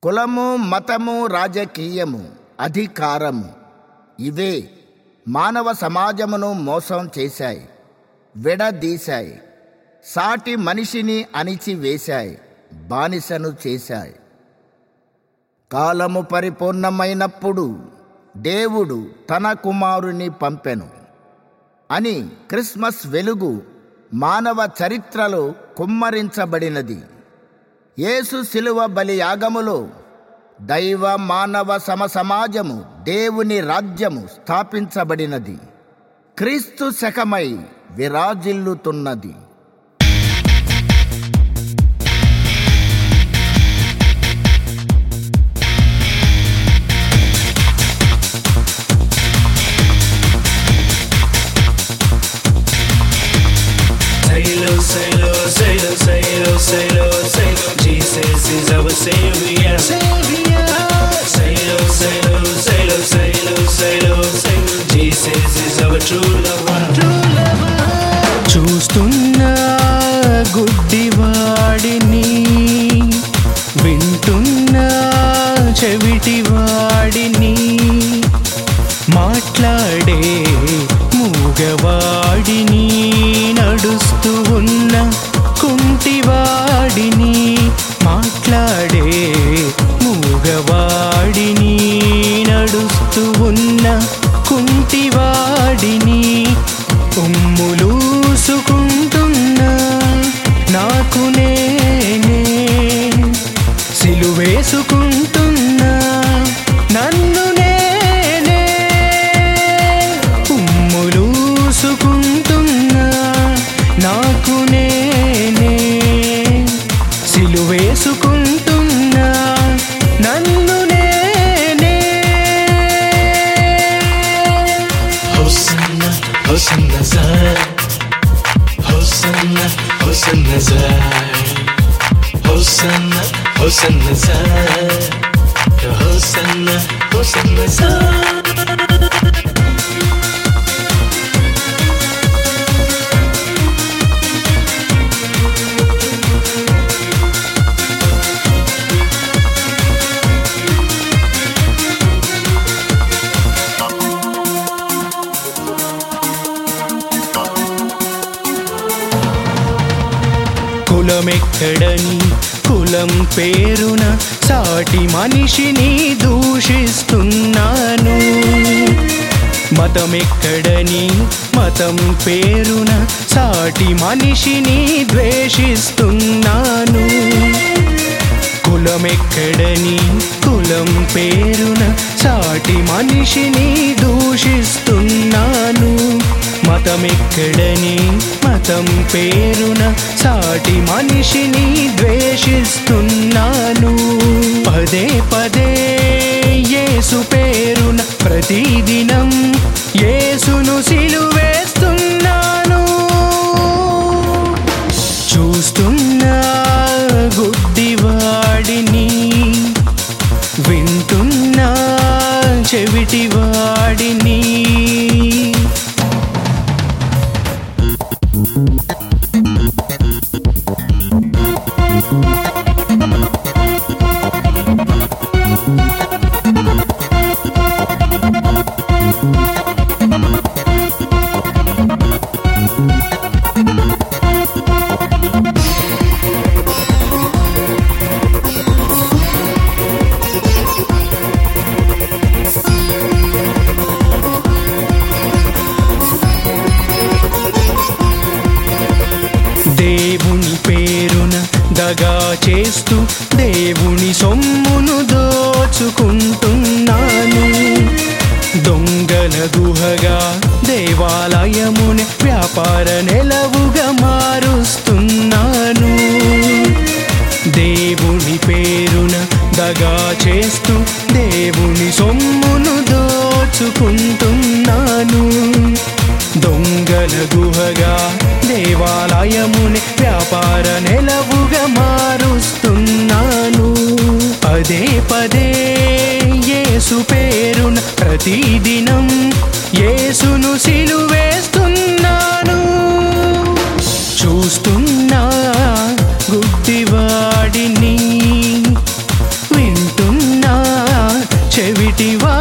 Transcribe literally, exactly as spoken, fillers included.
కులము, మతము, రాజకీయము, అధికారము ఇవే మానవ సమాజమును మోసం చేశాయి, విడదీశాయి, సాటి మనిషిని అణిచివేశాయి, బానిసను చేశాయి. కాలము పరిపూర్ణమైనప్పుడు దేవుడు తన కుమారుని పంపెను అని క్రిస్మస్ వెలుగు మానవ చరిత్రలో కుమ్మరించబడినది. యేసు శిలువ బలి యాగములో దైవ మానవ సమసమాజము, దేవుని రాజ్యము స్థాపించబడినది, క్రీస్తు శకమై విరాజిల్లుతున్నది. Sailor, sailor, sailor, sailor, sailor, sailor. Jesus is our savior. Savior. Sailor, sailor, sailor, sailor, sailor, sailor. Jesus is our true lover. True lover. చూస్తున్నా గుడ్డివాడిని, వింటున్నా చెవిటివాడిని, మాట్లాడే మూగవాడిని, నడుస్తూ ఉన్న కుంటివాడిని, మాట్లాడే మూగవాడిని, నడుస్తూ ఉన్న కుంటివాడిని, ఉమ్ములూసుకుంటున్నా నాకు నేనే, సిలువేసుకుంటున్నా నన్ను నేనే, ఉమ్ములూసుకుంటున్నా నాకు నేనే, సిలువేసుకుంటున్నా నన్ను నేనే. Hosanna, Hosanna, Zai. Hosanna, Hosanna, Zai. Hosanna, Hosanna, Zai. Hosanna, Hosanna, Zai. కులమెక్కడని కులం పేరున సాటి మనిషిని దూషిస్తున్నాను, మతమెక్కడని మతం పేరున సాటి మనిషిని ద్వేషిస్తున్నాను, కులమెక్కడని కులం పేరున సాటి మనిషిని దూషిస్తున్నాను, మతమెక్కడని మతం పేరున సాటి మనిషిని ద్వేషిస్తున్నాను. పదే పదే యేసు పేరున ప్రతిదినం యేసును సిలువేస్తున్నాను. చూస్తున్నా గుడ్డివాడిని, వింటున్నా చెవిటివాడిని, దేవుని పేరున దగా చేస్తూ దేవుని సొమ్మును దోచుకుంటున్నాను, దొంగల గుహగా దేవాలయముని వ్యాపార నెలవుగా మారుస్తున్నాను. దేవుని పేరున దగా చేస్తూ దేవుని సొమ్మును దోచుకుంటున్నాను, దొంగల గుహగా దేవాలయముని వ్యాపార నెలవుగా మారుస్తున్నాను. పదే పదే యేసు పేరున ప్రతిదినం యేసును సిలువేస్తున్నాను. చూస్తున్నా గుడ్డివాడిని, వింటూ నీటివా